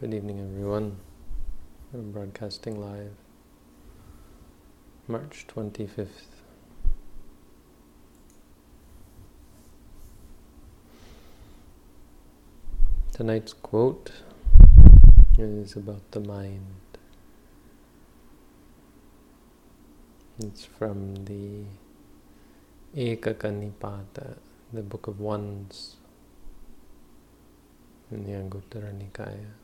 Good evening, everyone. I'm broadcasting live, March 25th. Tonight's quote is about the mind. It's from the Ekaka Nipata, the Book of Ones in the Anguttara Nikaya.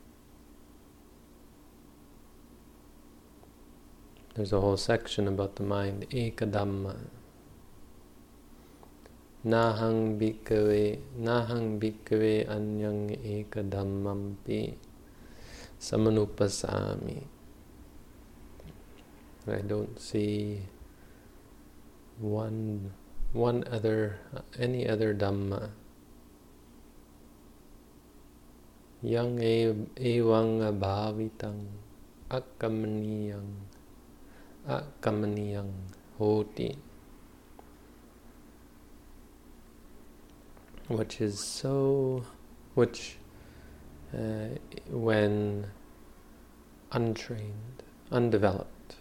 There's a whole section about the mind, Ekadhamma. Nahang bhikkhave anyang ekadhammampi samanupasami. I don't see any other Dhamma. Yang evang abhavitang akamaniyang hoti. Which when untrained, undeveloped,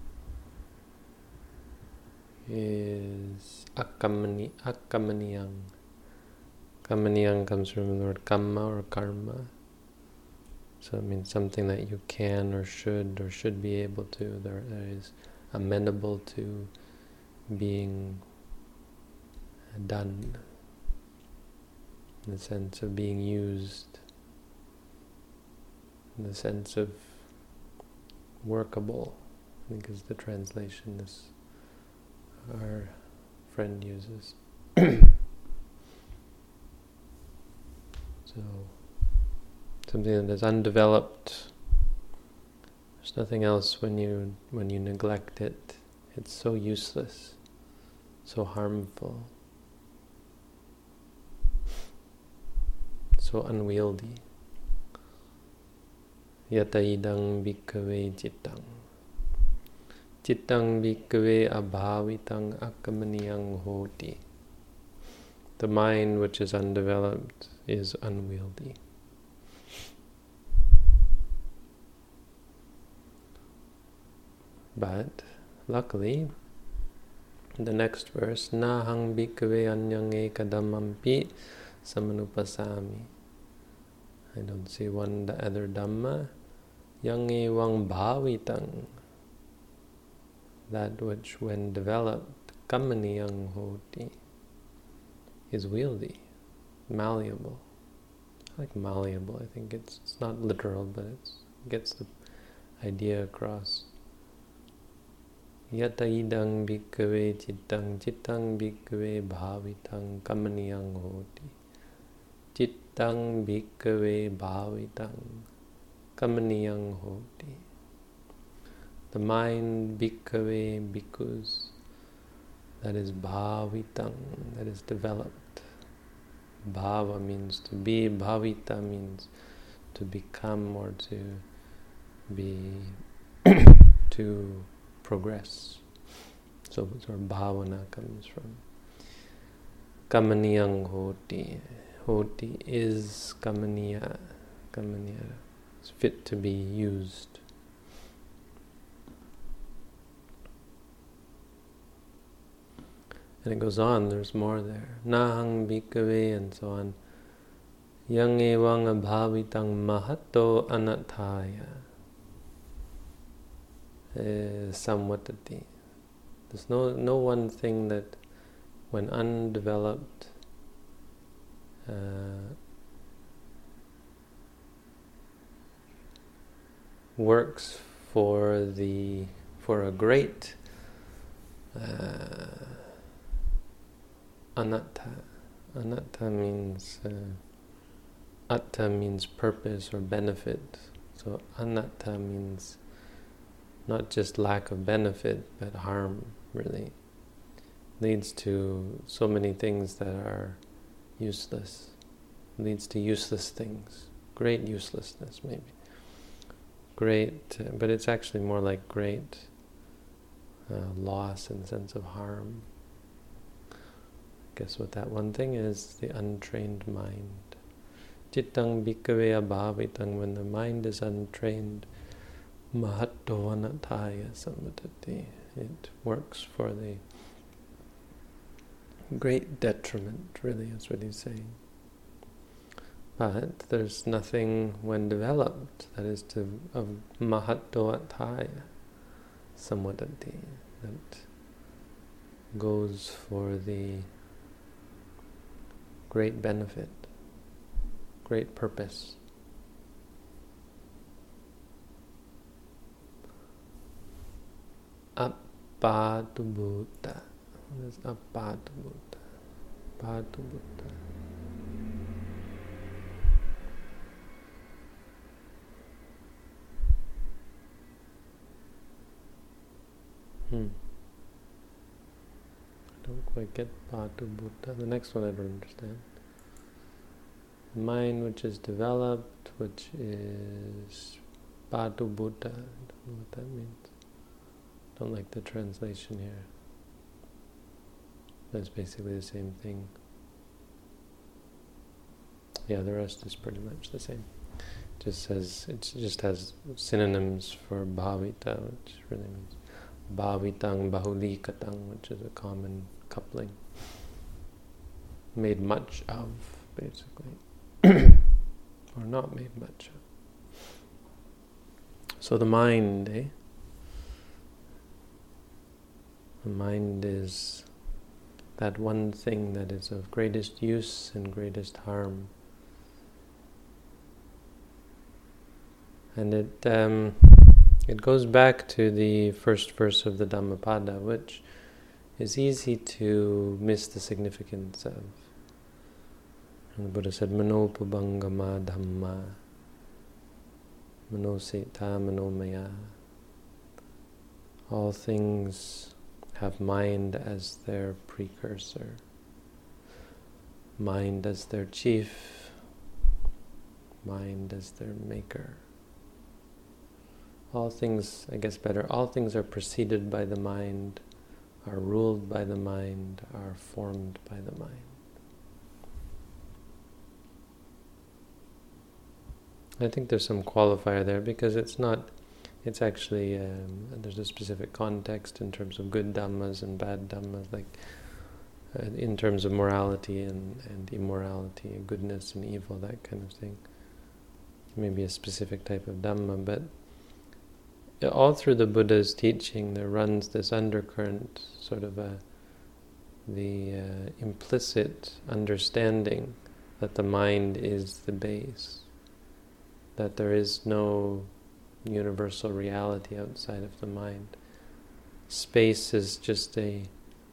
is akamaniyang. Kamaniyang comes from the word kamma or karma. So it means something that you can or should be able to. There is amenable to being done, in the sense of being used, in the sense of workable, I think is the translation this our friend uses. So something that is undeveloped, there's nothing else when you neglect it. It's so useless, so harmful, so unwieldy. Yata idang bhikkhave cittang. Cittang bhikkhave abhavitang akamaniyang hoti. The mind which is undeveloped is unwieldy. But luckily, the next verse, Nahang bhikkhave anyang ekadhammampi samanupasami. I don't see the other Dhamma. Yang evang bhavitang. That which, when developed, kamaniyang hoti, is wieldy, malleable. I like malleable. I think it's not literal, but it gets the idea across. Yata idang bhikkhave cittang bhikkhave bhavitang kamaniyang hoti. Cittang bhikkhave bhavitang kamaniyang hoti. The mind, bhikkhave, bhikkhus, that is bhavitang, that is developed. Bhava means to be, bhavita means to become or to be, to progress. So bhavana comes from. Kamaniyang hoti. Hoti is kamaniya. Kamaniya is fit to be used. And it goes on, there's more there. Nahang bhikkhave and so on. Yang evang abhavitang mahatto anattaya. Samvatati. There's no one thing that, when undeveloped, works for a great anatta. Anatta means atta means purpose or benefit. So anatta means not just lack of benefit, but harm, really. Leads to so many things that are useless. Leads to useless things. Great uselessness, maybe. Great, but it's actually more like great loss in the sense of harm. Guess what that one thing is? The untrained mind. Chittang bhikkhave abhavitang, when the mind is untrained, mahatto anatthaya samvatati, it works for the great detriment, really, is what he's saying. But there's nothing when developed that is of mahatto anatthaya samvatati, that goes for the great benefit, great purpose. Apatubhuta. What is apatubhuta? Apatubhuta. I don't quite get patubhuta. The next one I don't understand. Mind which is developed, which is patubhuta. I don't know what that means. Don't like the translation here. That's basically the same thing. Yeah, the rest is pretty much the same. It just has synonyms for bhavita, which really means bhavitang bahulikatang, which is a common coupling. Made much of, basically. Or not made much of. So the mind, The mind is that one thing that is of greatest use and greatest harm. And it goes back to the first verse of the Dhammapada, which is easy to miss the significance of. And the Buddha said, Manopubangama Dhamma, Manoseta Manomaya. All things have mind as their precursor, mind as their chief, mind as their maker. All things, I guess better, all things are preceded by the mind, are ruled by the mind, are formed by the mind. I think there's some qualifier there because it's actually, there's a specific context in terms of good dhammas and bad dhammas, like in terms of morality and immorality, goodness and evil, that kind of thing. Maybe a specific type of dhamma, but all through the Buddha's teaching there runs this undercurrent, sort of the implicit understanding that the mind is the base, that there is no universal reality outside of the mind. Space is just a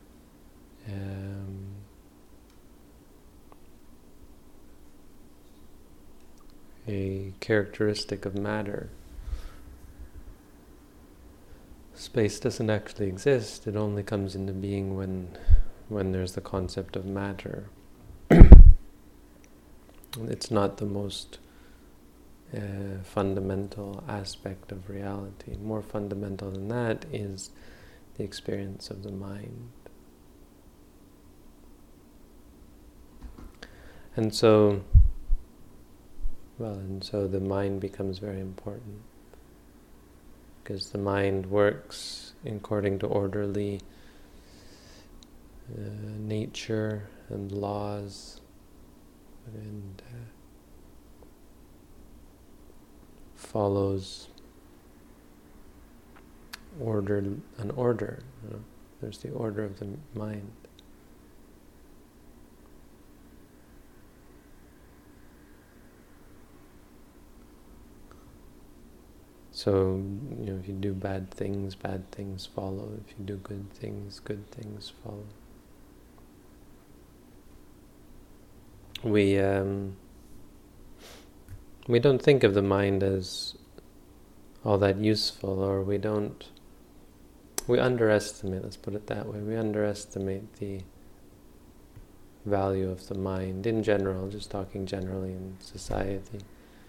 characteristic of matter. Space doesn't actually exist. It only comes into being when there's the concept of matter. It's not the most fundamental aspect of reality. More fundamental than that is the experience of the mind. And so the mind becomes very important, because the mind works according to orderly nature and laws, and follows an order. There's the order of the mind. So, if you do bad things follow. If you do good things follow. We don't think of the mind as all that useful, or we underestimate, let's put it that way, we underestimate the value of the mind in general, just talking generally in society.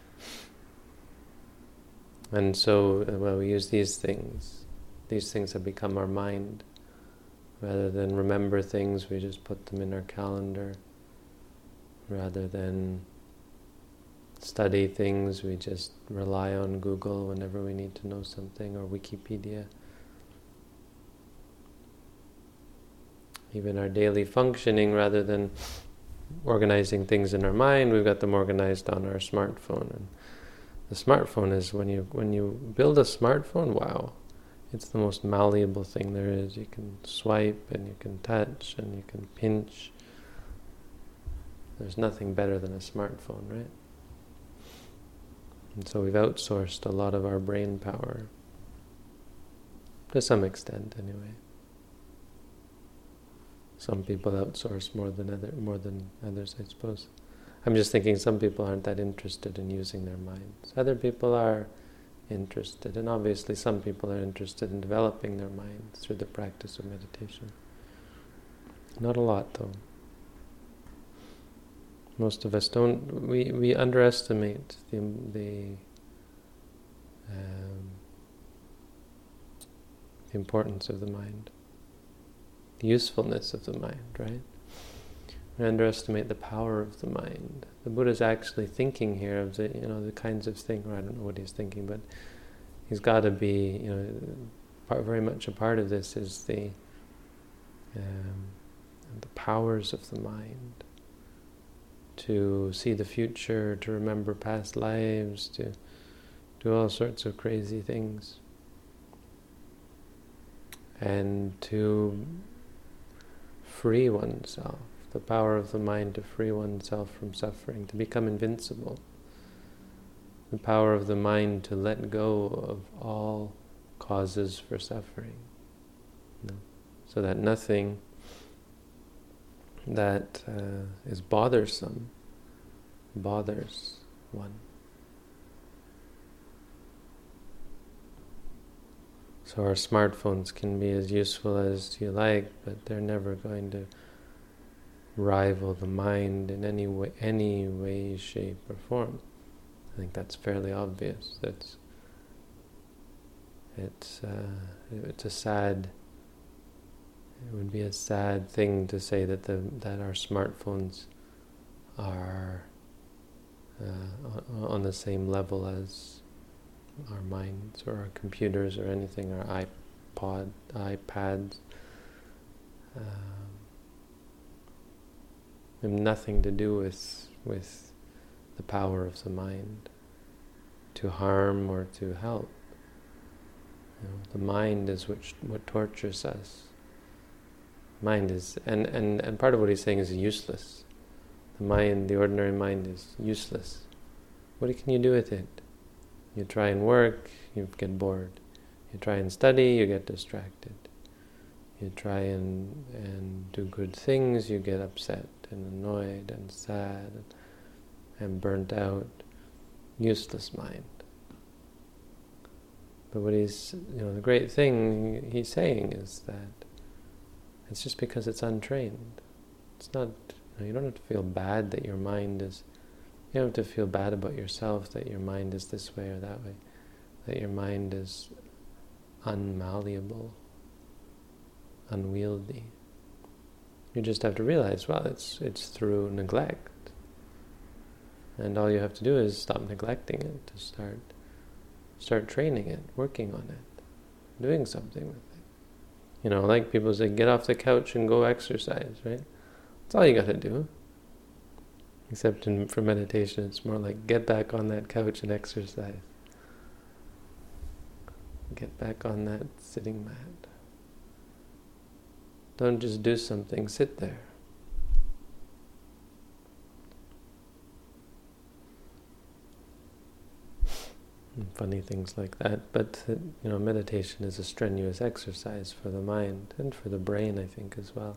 And so, we use these things have become our mind. Rather than remember things, we just put them in our calendar. Rather than study things, we just rely on Google whenever we need to know something, or Wikipedia. Even our daily functioning, rather than organizing things in our mind, we've got them organized on our smartphone. And the smartphone is, when you build a smartphone, wow, it's the most malleable thing there is. You can swipe and you can touch and you can pinch. There's nothing better than a smartphone, right? And so we've outsourced a lot of our brain power, to some extent anyway. Some people outsource more than others, I suppose. I'm just thinking some people aren't that interested in using their minds. Other people are interested, and obviously some people are interested in developing their minds through the practice of meditation. Not a lot, though. Most of us don't. We underestimate the importance of the mind, the usefulness of the mind, right? We underestimate the power of the mind. The Buddha's actually thinking here of the kinds of things. Or I don't know what he's thinking, but he's got to be, very much a part of this is the powers of the mind. To see the future, to remember past lives, to do all sorts of crazy things. And to free oneself, the power of the mind to free oneself from suffering, to become invincible. The power of the mind to let go of all causes for suffering. So that nothing that is bothersome bothers one. So our smartphones can be as useful as you like, but they're never going to rival the mind in any way, shape, or form. I think that's fairly obvious. It would be a sad thing to say that our smartphones are on the same level as our minds or our computers or anything, our iPads. Have nothing to do with the power of the mind to harm or to help. The mind is what tortures us. Mind is, and part of what he's saying is useless. The mind, the ordinary mind, is useless. What can you do with it? You try and work, you get bored. You try and study, you get distracted. You try and do good things, you get upset and annoyed and sad and burnt out. Useless mind. But what the great thing he's saying is that it's just because it's untrained. It's not, you don't have to feel bad that your mind is, you don't have to feel bad about yourself that your mind is this way or that way, that your mind is unmalleable, unwieldy. You just have to realize, well, it's through neglect. And all you have to do is stop neglecting it, to start training it, working on it, doing something with it. Like people say, get off the couch and go exercise, right? That's all you got to do. Except for meditation, it's more like get back on that couch and exercise. Get back on that sitting mat. Don't just do something, sit there. Funny things like that, but meditation is a strenuous exercise for the mind and for the brain, I think, as well.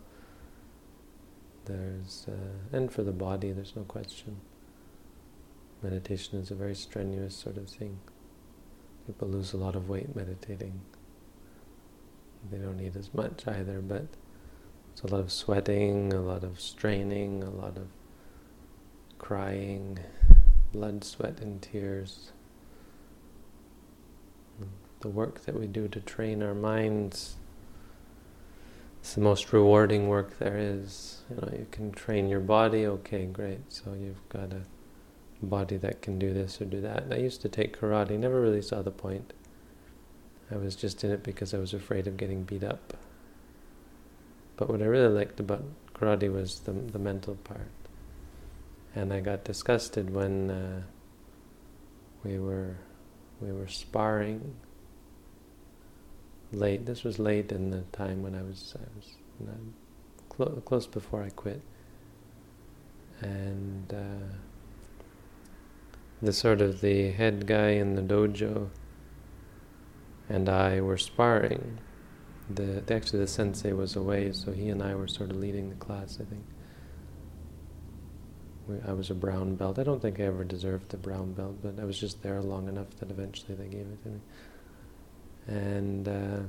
And for the body, there's no question. Meditation is a very strenuous sort of thing. People lose a lot of weight meditating. They don't eat as much either, but it's a lot of sweating, a lot of straining, a lot of crying, blood, sweat, and tears. The work that we do to train our minds, it's the most rewarding work there is. You can train your body, okay, great. So you've got to a body that can do this or do that. And I used to take karate, never really saw the point. I was just in it because I was afraid of getting beat up. But what I really liked about karate was the mental part. And I got disgusted when we were sparring late. This was late in the time when I was close before I quit. And the head guy in the dojo and I were sparring. Actually the sensei was away, so he and I were sort of leading the class, I think. I was a brown belt. I don't think I ever deserved the brown belt, but I was just there long enough that eventually they gave it to me. And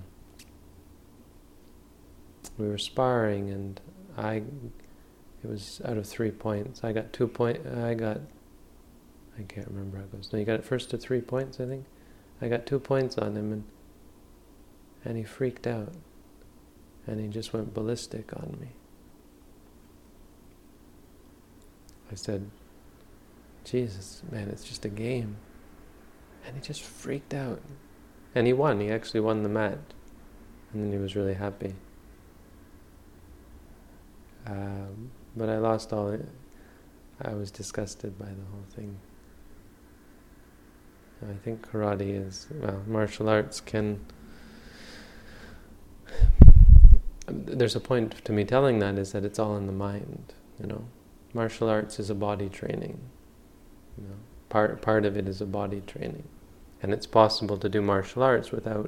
we were sparring, and it was out of 3 points. I got 2 points. I can't remember how it goes. No, you got it first to 3 points, I think. I got 2 points on him, and he freaked out. And he just went ballistic on me. I said, Jesus, man, it's just a game. And he just freaked out. And he won. He actually won the match. And then he was really happy. But I lost all it. I was disgusted by the whole thing. I think karate is, martial arts can... There's a point to me telling that, is that it's all in the mind, Martial arts is a body training. Part of it is a body training. And it's possible to do martial arts without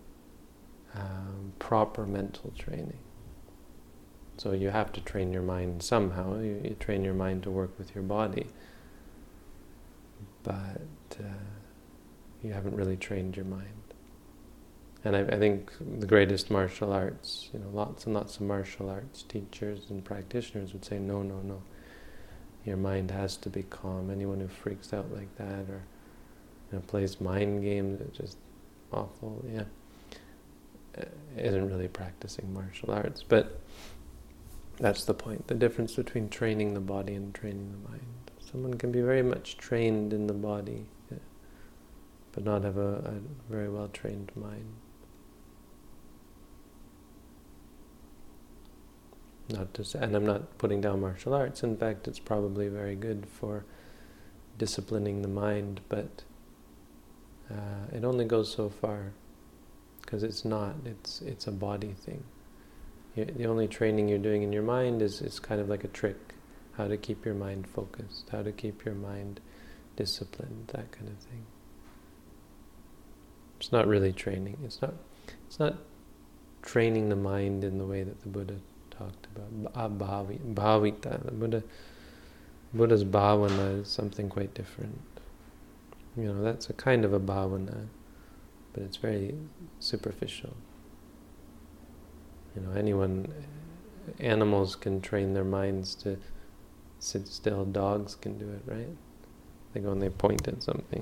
proper mental training. So you have to train your mind somehow. You train your mind to work with your body. But you haven't really trained your mind. And I think the greatest martial arts, lots and lots of martial arts teachers and practitioners would say, no. Your mind has to be calm. Anyone who freaks out like that or plays mind games, it's just awful, isn't really practicing martial arts. But that's the point, the difference between training the body and training the mind. Someone can be very much trained in the body, but not have a very well-trained mind. Not to say, and I'm not putting down martial arts. In fact, it's probably very good for disciplining the mind, but it only goes so far, because it's a body thing. The only training you're doing in your mind is kind of like a trick, how to keep your mind focused, how to keep your mind disciplined, that kind of thing. It's not really training. It's not training the mind in the way that the Buddha talked about bhavita. The Buddha's bhavana is something quite different. That's a kind of a bhavana, but it's very superficial. Animals can train their minds to sit still. Dogs can do it, right? They go and they point at something.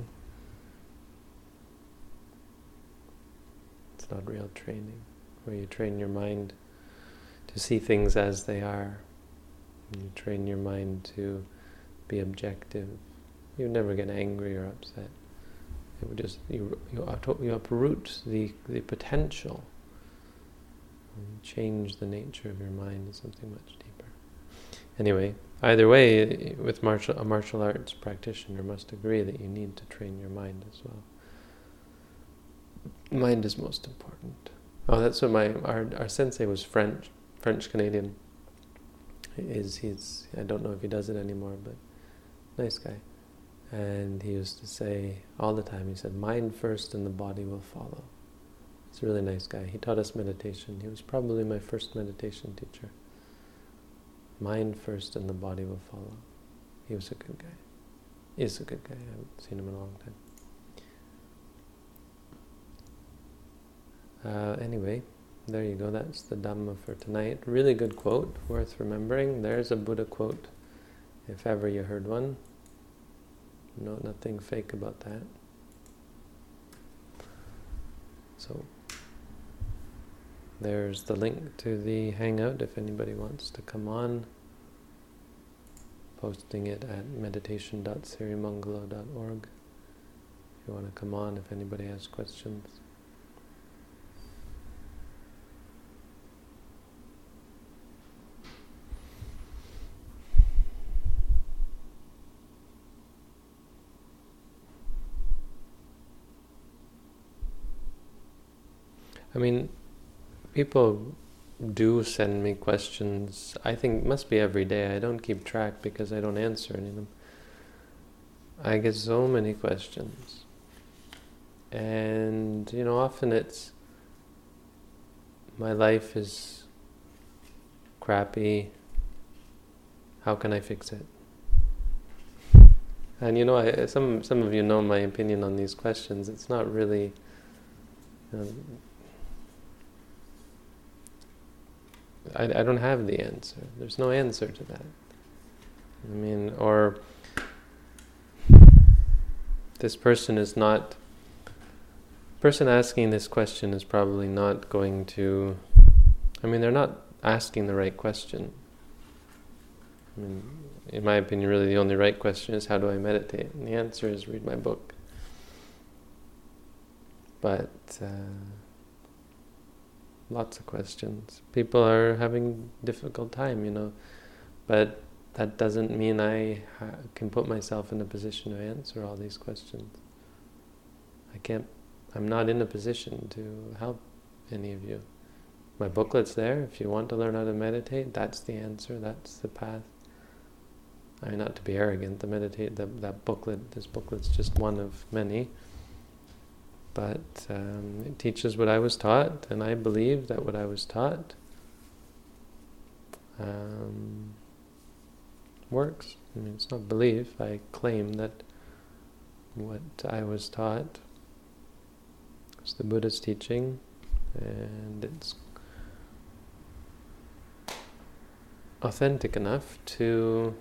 It's not real training, where you train your mind to see things as they are. And you train your mind to be objective. You never get angry or upset. It would just you uproot the potential and change the nature of your mind to something much deeper. Anyway, either way, with a martial arts practitioner must agree that you need to train your mind as well. Mind is most important. Oh, that's what our sensei was French Canadian. He's I don't know if he does it anymore, but nice guy. And he used to say all the time, he said, mind first and the body will follow. He's a really nice guy. He taught us meditation. He was probably my first meditation teacher. Mind first and the body will follow. He was a good guy. He's a good guy. I haven't seen him in a long time. Anyway, there you go. That's the Dhamma for tonight. Really good quote, worth remembering. There's a Buddha quote, if ever you heard one. No, nothing fake about that. So, there's the link to the Hangout if anybody wants to come on, posting it at meditation.sirimangalo.org. If you want to come on, if anybody has questions. I mean, people do send me questions. I think it must be every day. I don't keep track because I don't answer any of them. I get so many questions. And, often it's, my life is crappy. How can I fix it? And some of you know my opinion on these questions. It's not really... I don't have the answer. There's no answer to that. Or this person asking this question is probably not going to... they're not asking the right question. In my opinion, really the only right question is, how do I meditate? And the answer is, read my book. But... lots of questions. People are having difficult time, but that doesn't mean I can put myself in a position to answer all these questions. I'm not in a position to help any of you. My booklet's there. If you want to learn how to meditate, that's the answer, that's the path. Not to be arrogant, this booklet's just one of many. But it teaches what I was taught, and I believe that what I was taught works. It's not belief. I claim that what I was taught is the Buddha's teaching, and it's authentic enough to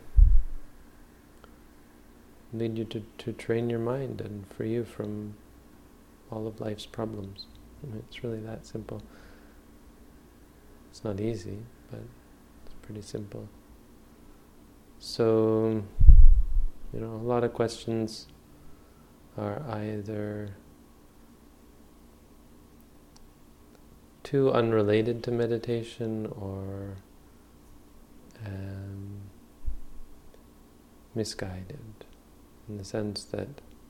lead you to train your mind and free you from all of life's problems. It's really that simple. It's not easy, but it's pretty simple. So, a lot of questions are either too unrelated to meditation or misguided, in the sense that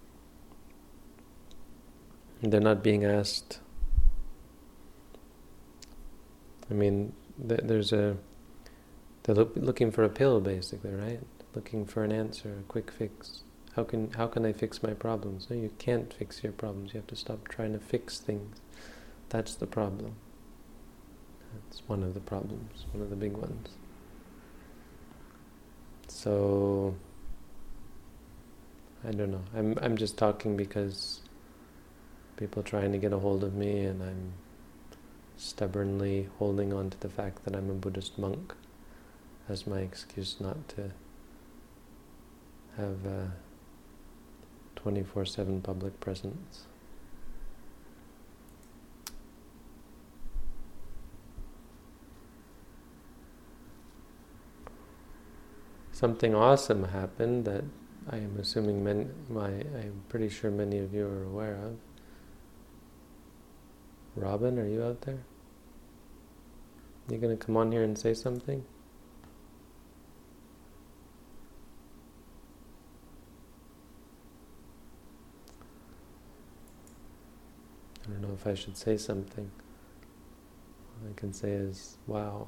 they're not being asked. They're looking for a pill, basically, right? Looking for an answer, a quick fix. How can I fix my problems? No, you can't fix your problems. You have to stop trying to fix things. That's the problem. That's one of the problems, one of the big ones. So, I don't know. I'm just talking because people trying to get a hold of me, and I'm stubbornly holding on to the fact that I'm a Buddhist monk as my excuse not to have a 24/7 public presence. Something awesome happened that I am assuming I'm pretty sure many of you are aware of. Robin, are you out there? You going to come on here and say something? I don't know if I should say something. All I can say is, wow.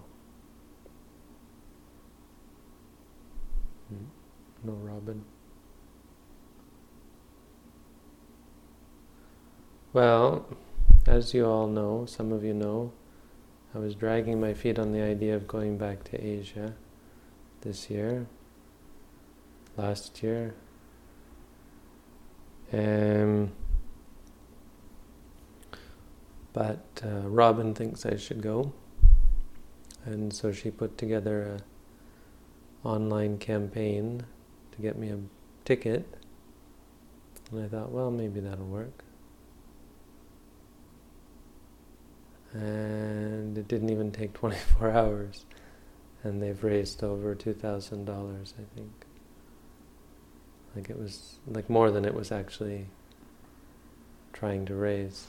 No Robin. Well, as you all know, some of you know, I was dragging my feet on the idea of going back to Asia this year, last year. But Robin thinks I should go, and so she put together an online campaign to get me a ticket, and I thought, well, maybe that'll work. And it didn't even take 24 hours, and they've raised over $2,000, I think. Like it was like more than it was actually trying to raise.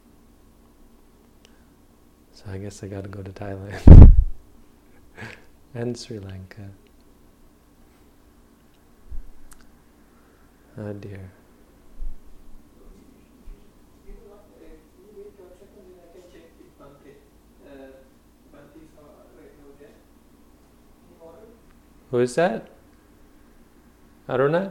So I guess I gotta go to Thailand and Sri Lanka. Oh dear. Who is that? Aruna?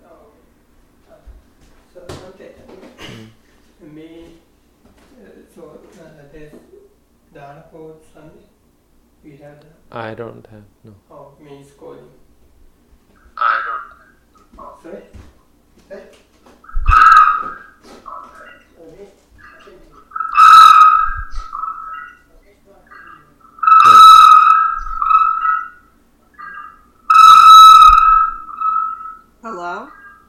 I don't have, no. Oh, me is calling. I don't. Sorry? Hello?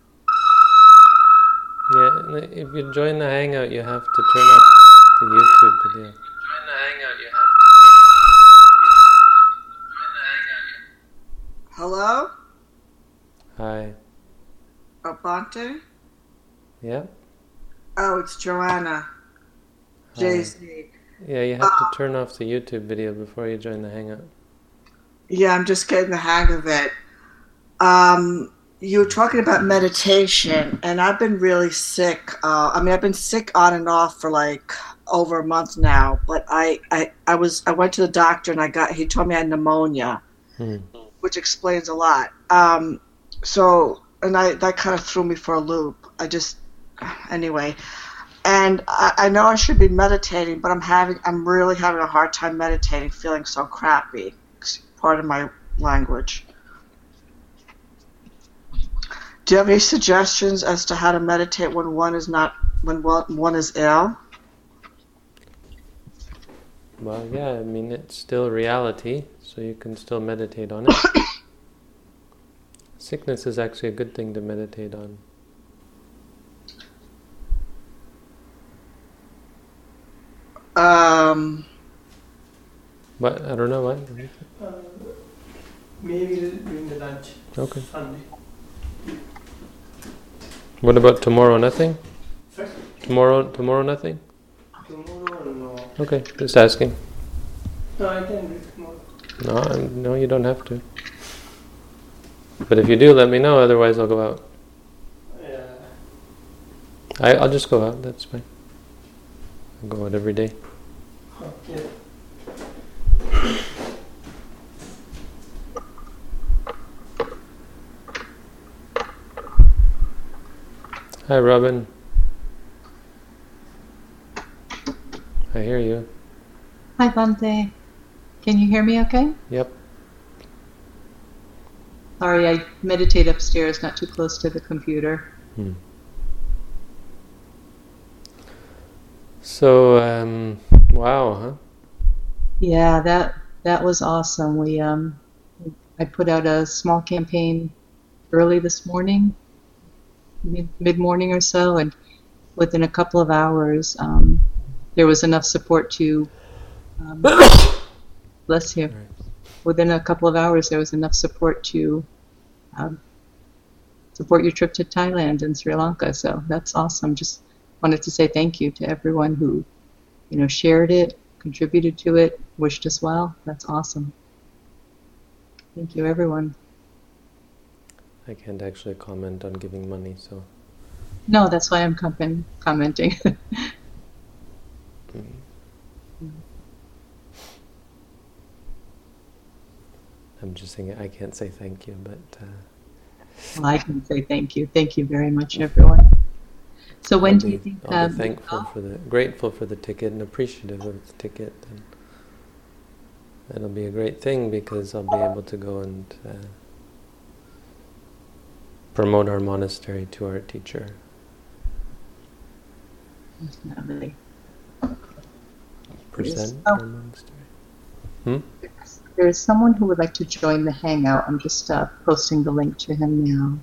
Yeah, if you join the Hangout, you have to turn up the YouTube video. Join the Hangout, you have to turn up the YouTube video. Hello? Hi. Abante? Yeah? Oh, it's Joanna. Hi. JZ. Yeah, you have to turn off the YouTube video before you join the Hangout. Yeah, I'm just getting the hang of it. You were talking about meditation, and I've been really sick. I've been sick on and off for like over a month now. But I went to the doctor, and he told me I had pneumonia, which explains a lot. That kind of threw me for a loop. Anyway, and I know I should be meditating, but I'm really having a hard time meditating, feeling so crappy. Part of my language. Do you have any suggestions as to how to meditate when one is ill? Well, yeah, I mean, it's still reality, so you can still meditate on it. Sickness is actually a good thing to meditate on. What? I don't know what. Maybe during the lunch. Okay. Sunday. What about tomorrow? Nothing? Sorry? Tomorrow nothing? Tomorrow, no. Okay, just asking. No, I can do it tomorrow. No, you don't have to. But if you do, let me know. Otherwise, I'll go out. Yeah. I'll just go out. That's fine. I'll go out every day. Okay. Hi, Robin. I hear you. Hi, Bante. Can you hear me okay? Yep. Sorry, I meditate upstairs, not too close to the computer. So, wow, huh? Yeah, that was awesome. I put out a small campaign early this morning, mid-morning or so, and within a couple of hours, there was enough support to bless you. Right. Within a couple of hours, there was enough support to support your trip to Thailand and Sri Lanka. So that's awesome. Just wanted to say thank you to everyone who, shared it, contributed to it, wished us well. That's awesome. Thank you, everyone. I can't actually comment on giving money, so. No, that's why I'm commenting. I'm just saying I can't say thank you, but. Well, I can say thank you. Thank you very much, everyone. So when do you think? I'll be grateful for the ticket and appreciative of the ticket, and it'll be a great thing because I'll be able to go and promote our monastery to our teacher. Definitely. Present our monastery. There's someone who would like to join the Hangout. I'm just posting the link to him now.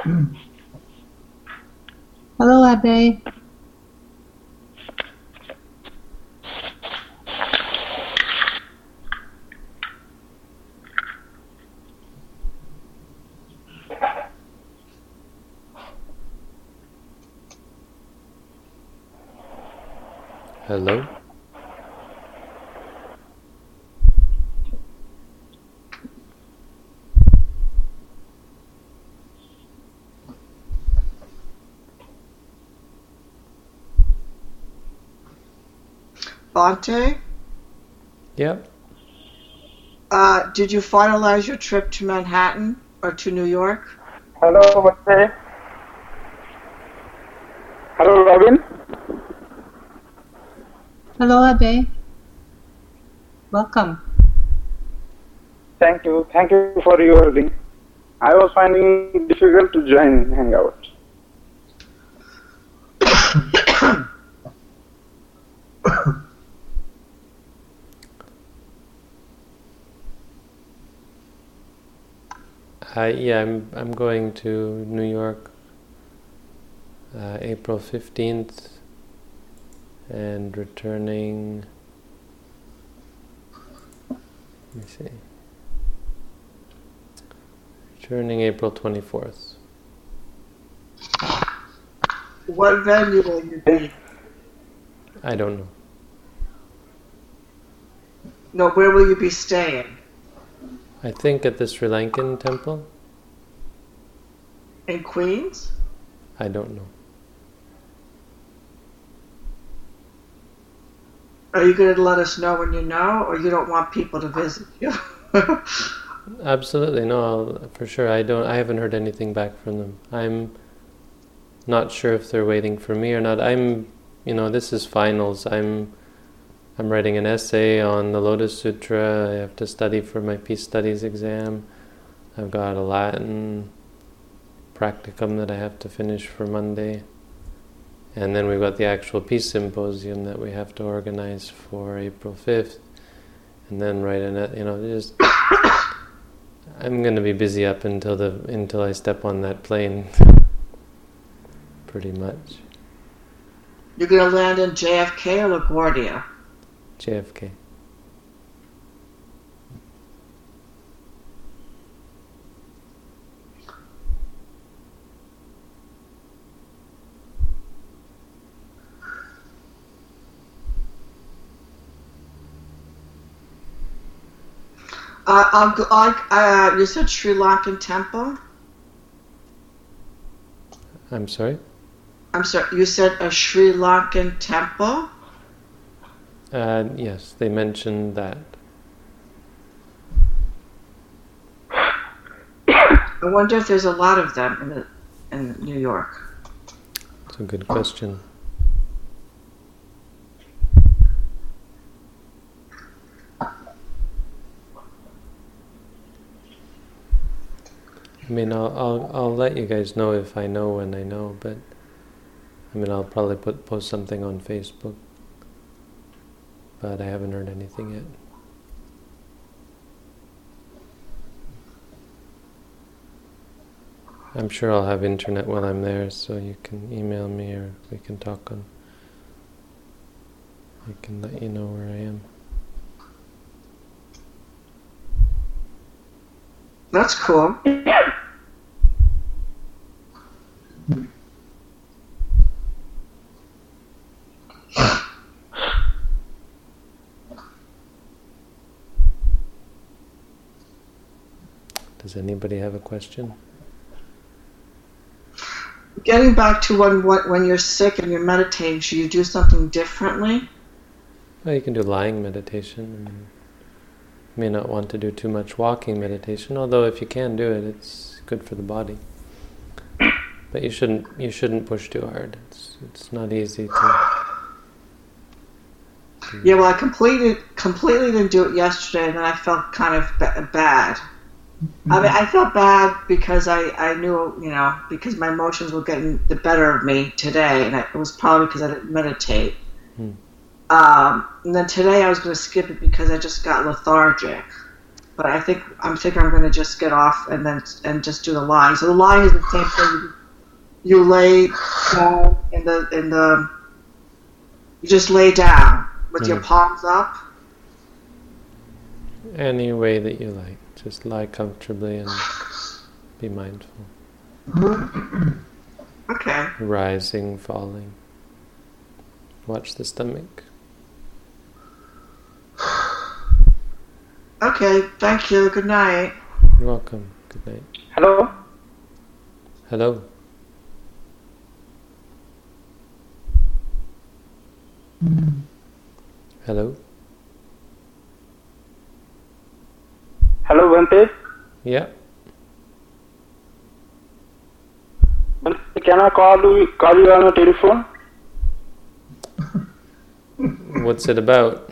Hello, Abe. Hello? Bhante, Yep. did you finalize your trip to Manhattan or to New York? Hello, Bhante. Hello, Robin. Hello, Abe. Welcome. Thank you. Thank you for your link. I was finding it difficult to join Hangout. Yeah, I'm going to New York April 15th and returning, let me see, returning April 24th. What venue will you be? I don't know. No, where will you be staying? I think at the Sri Lankan temple. In Queens? I don't know. Are you going to let us know when you know, or you don't want people to visit you? Absolutely, no, for sure. I haven't heard anything back from them. I'm not sure if they're waiting for me or not. This is finals. I'm writing an essay on the Lotus Sutra. I have to study for my Peace Studies exam. I've got a Latin practicum that I have to finish for Monday. And then we've got the actual Peace Symposium that we have to organize for April 5th. And then I'm going to be busy up until I step on that plane. Pretty much. You're going to land in JFK or LaGuardia? JFK. You said Sri Lankan temple? I'm sorry? I'm sorry, you said a Sri Lankan temple? Yes, they mentioned that. I wonder if there's a lot of them in New York. It's a good question. I mean, I'll let you guys know if I know when I know, but I'll probably post something on Facebook, but I haven't heard anything yet. I'm sure I'll have internet while I'm there, so you can email me or we can talk on. I can let you know where I am. That's cool. Does anybody have a question? Getting back to when you're sick and you're meditating, should you do something differently? Well, you can do lying meditation. You may not want to do too much walking meditation, although if you can do it, it's good for the body. But you shouldn't push too hard. It's not easy to. Yeah, well, I completely didn't do it yesterday, and then I felt kind of bad. I mean, I felt bad because I knew, because my emotions were getting the better of me today, and it was probably because I didn't meditate. And then today I was going to skip it because I just got lethargic. but I think I'm going to just get off and just do the lying. So the lying is the same thing. You lay down you just lay down with your palms up. Any way that you like. Just lie comfortably and be mindful. Okay. Rising, falling. Watch the stomach. Okay, thank you. Good night. You're welcome. Good night. Hello? Hello. Hello. Hello, Bhante? Yeah. Bhante, can I call you on a telephone? What's it about?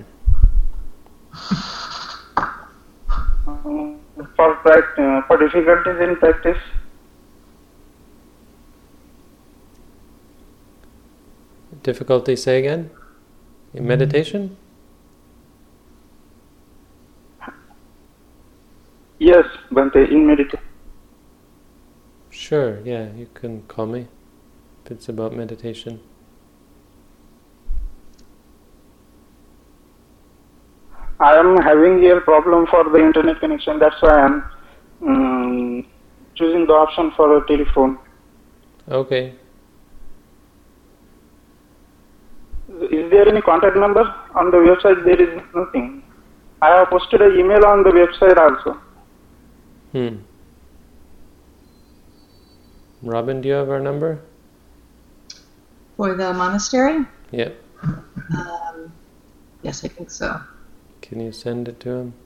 For difficulties in practice. Difficulty, say again? In meditation? Yes, Bhante, in meditation. Sure, yeah, you can call me if it's about meditation. I am having a problem for the internet connection. That's why I am choosing the option for a telephone. Okay. Is there any contact number on the website? There is nothing. I have posted an email on the website also. Robin, do you have our number? For the monastery? Yep. Yes, I think so. Can you send it to him?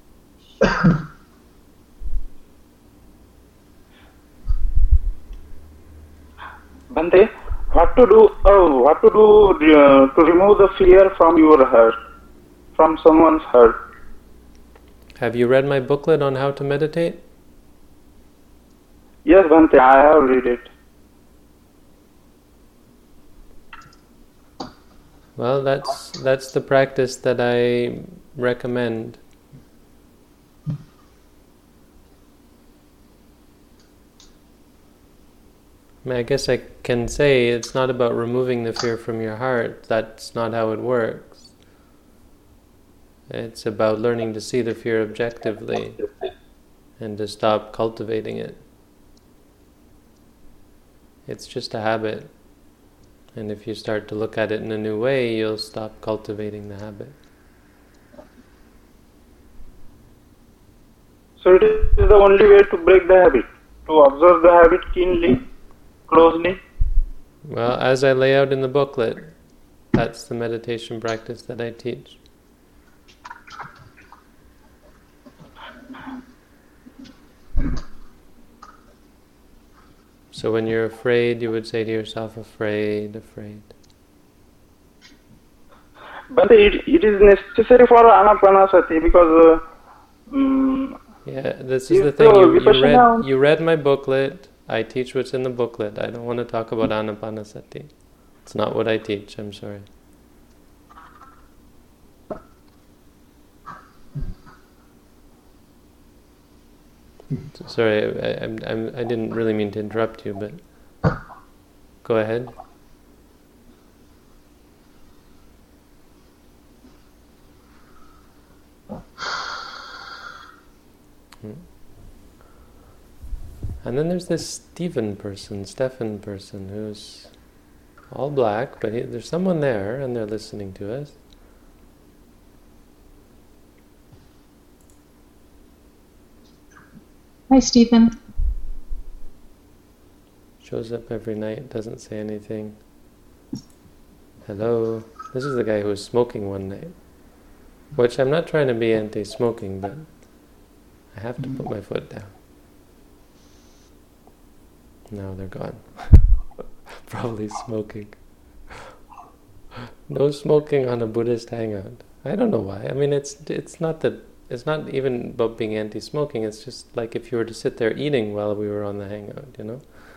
Bhante, what to do to remove the fear from your heart, from someone's heart? Have you read my booklet on how to meditate? Yes, Bhante, I have read it. Well, that's the practice that I recommend. I guess I can say it's not about removing the fear from your heart. That's not how it works. It's about learning to see the fear objectively and to stop cultivating it. It's just a habit. And if you start to look at it in a new way, you'll stop cultivating the habit. So it is the only way to break the habit, to observe the habit keenly, closely. Well, as I lay out in the booklet, that's the meditation practice that I teach. So when you're afraid, you would say to yourself, afraid, afraid. But it is necessary for anapanasati because... yeah, this is the thing. You read my booklet. I teach what's in the booklet. I don't want to talk about anapanasati. It's not what I teach. I'm sorry. Sorry, I didn't really mean to interrupt you, but go ahead. And then there's this Stephen person, who's all black, but there's someone there, and they're listening to us. Hi, Stephen. Shows up every night, doesn't say anything. Hello. This is the guy who was smoking one night. Which I'm not trying to be anti-smoking, but I have to put my foot down. Now they're gone. Probably smoking. No smoking on a Buddhist hangout. I don't know why. I mean, it's not even about being anti-smoking. It's just like if you were to sit there eating while we were on the hangout, you know?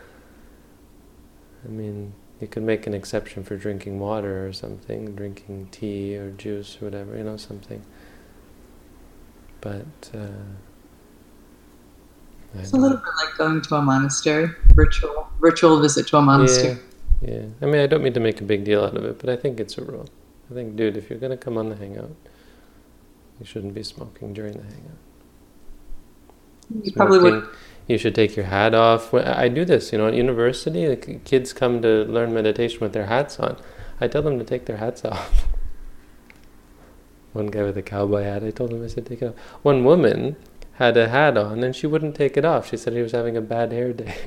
I mean, you could make an exception for drinking water or something, drinking tea or juice or whatever, you know, something. but it's a little bit like going to a monastery, virtual visit to a monastery. Yeah. I mean, I don't mean to make a big deal out of it, but I think it's a rule. I think, dude, if you're going to come on the hangout, you shouldn't be smoking during the hangout. You probably would. You should take your hat off. I do this, at university. Like, kids come to learn meditation with their hats on. I tell them to take their hats off. One guy with a cowboy hat, I told him, I said, take it off. One woman had a hat on and she wouldn't take it off. She said he was having a bad hair day.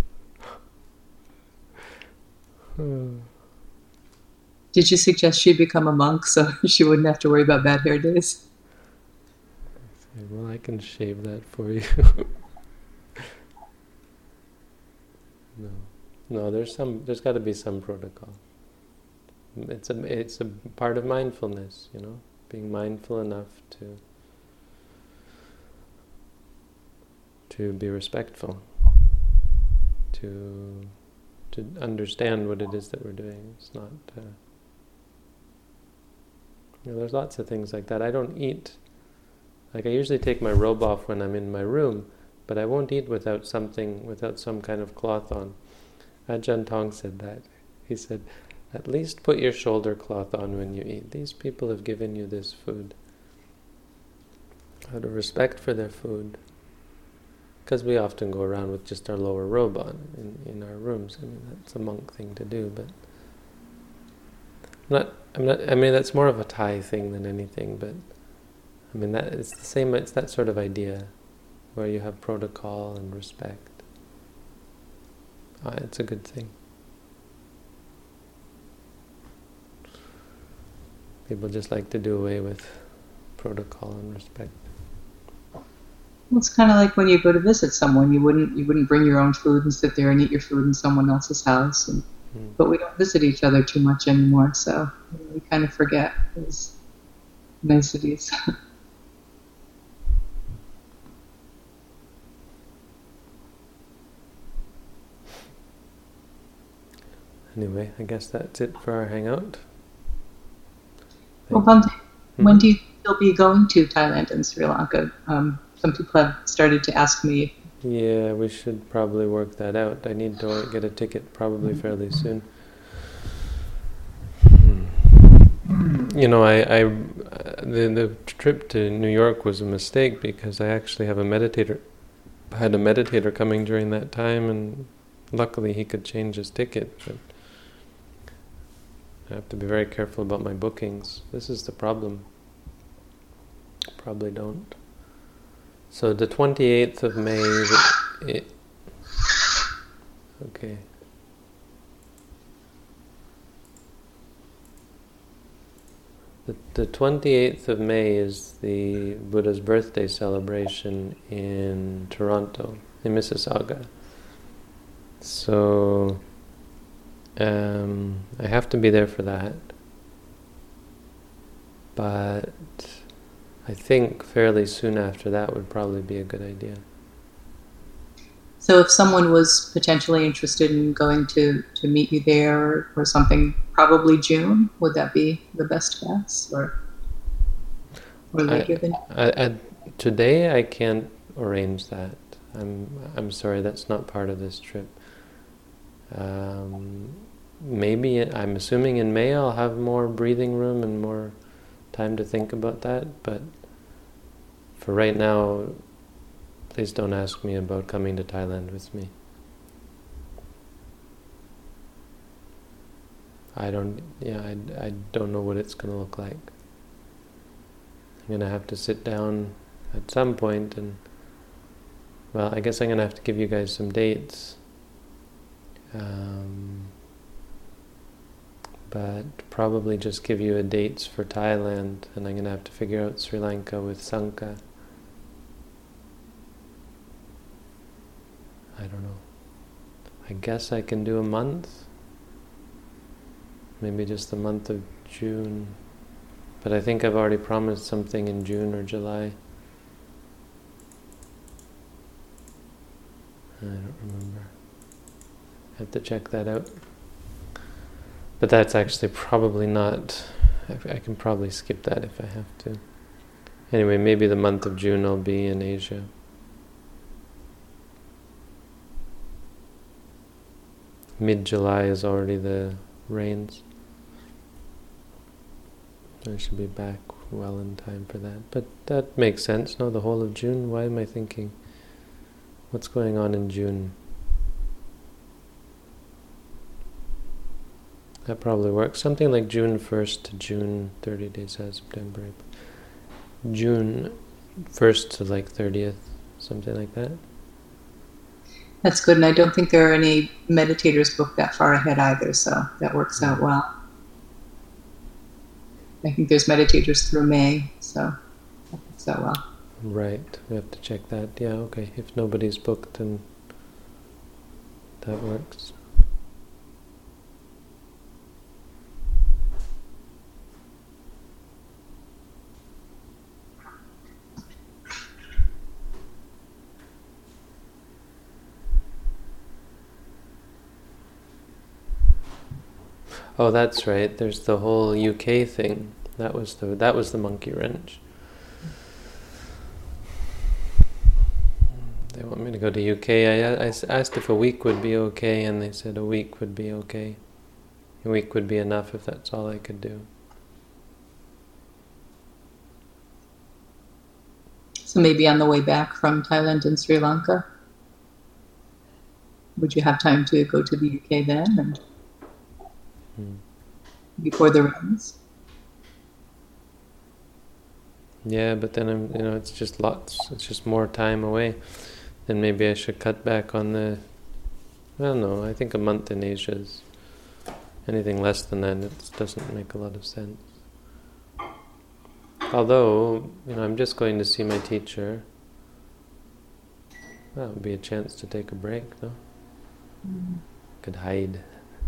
Did you suggest she become a monk so she wouldn't have to worry about bad hair days? I said, well, I can shave that for you. No, there's got to be some protocol. It's a part of mindfulness, being mindful enough to be respectful, to understand what it is that we're doing. It's not. There's lots of things like that. I don't eat. Like, I usually take my robe off when I'm in my room, but I won't eat without some kind of cloth on. Ajahn Tong said that. He said, at least put your shoulder cloth on when you eat. These people have given you this food. Out of respect for their food. Because we often go around with just our lower robe on in our rooms. I mean, that's a monk thing to do, but that's more of a Thai thing than anything, but I mean, it's the same, it's that sort of idea where you have protocol and respect. It's a good thing. People just like to do away with protocol and respect. Well, it's kind of like when you go to visit someone, you wouldn't bring your own food and sit there and eat your food in someone else's house. But we don't visit each other too much anymore, so we kind of forget those niceties. Anyway, I guess that's it for our hangout. Well, Bhante, when do you think you'll be going to Thailand and Sri Lanka? Some people have started to ask me. Yeah, we should probably work that out. I need to get a ticket probably fairly soon. The trip to New York was a mistake because I actually have a meditator. I had a meditator coming during that time, and luckily he could change his ticket. But I have to be very careful about my bookings. This is the problem. Probably don't. So the 28th of May... Okay. The 28th of May is the Buddha's birthday celebration in Toronto, in Mississauga. So I have to be there for that. But I think fairly soon after that would probably be a good idea. So if someone was potentially interested in going to meet you there or something, probably June, would that be the best guess? Or later than today I can't arrange that. I'm sorry, that's not part of this trip. Maybe, I'm assuming in May I'll have more breathing room and more time to think about that, but for right now, please don't ask me about coming to Thailand with me. I don't know what it's going to look like. I'm going to have to sit down at some point and, well, I guess I'm going to have to give you guys some dates. But probably just give you dates for Thailand, and I'm going to have to figure out Sri Lanka with Sanka. I don't know. I guess I can do a month. Maybe just the month of June. But I think I've already promised something in June or July. I don't remember. I have to check that out. But that's actually probably not... I can probably skip that if I have to. Anyway, maybe the month of June I'll be in Asia. Mid-July is already the rains. I should be back well in time for that. But that makes sense, no? The whole of June? Why am I thinking? What's going on in June? That probably works. Something like June 1st to June 30 days out of September. June 1st to like 30th, something like that. That's good, and I don't think there are any meditators booked that far ahead either, so that works out well. I think there's meditators through May, so that works out well. Right, we have to check that. Yeah, okay. If nobody's booked, then that works. Oh, that's right. There's the whole UK thing. That was the monkey wrench. They want me to go to UK. I asked if a week would be okay, and they said a week would be okay. A week would be enough if that's all I could do. So maybe on the way back from Thailand and Sri Lanka, would you have time to go to the UK then, and before the rains? Yeah, but then it's just it's just more time away. Then maybe I should cut back on the. Well, no, I think a month in Asia is. Anything less than that, it doesn't make a lot of sense. Although, I'm just going to see my teacher. That would be a chance to take a break, no? Could hide.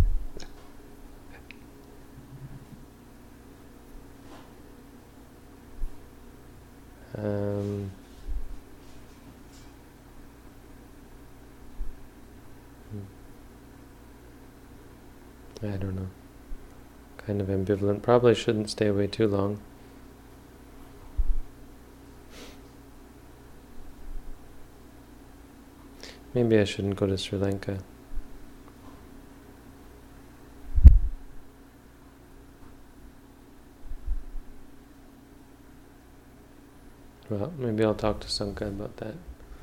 I don't know. Kind of ambivalent. Probably shouldn't stay away too long. Maybe I shouldn't go to Sri Lanka. Well, maybe I'll talk to Sanka about that.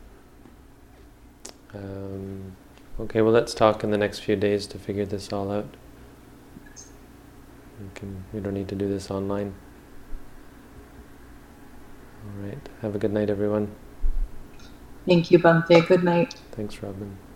Okay, well, let's talk in the next few days to figure this all out. We don't need to do this online. All right. Have a good night, everyone. Thank you, Bhante. Good night. Thanks, Robin.